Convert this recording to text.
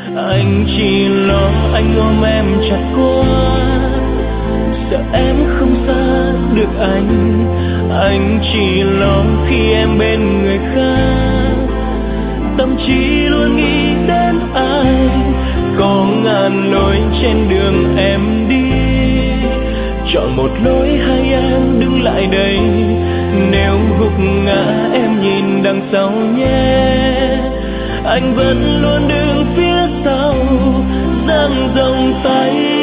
Anh chỉ lo anh ôm em chặt quá, sợ em không xa được anh chỉ lo khi em bên người khác, tâm trí luôn nghĩ đến anh. Có ngàn lối trên đường em đi, chọn một lối hay em đứng lại đây. Nếu gục ngã em nhìn đằng sau nhé, anh vẫn luôn đứng phía sau, dang rộng tay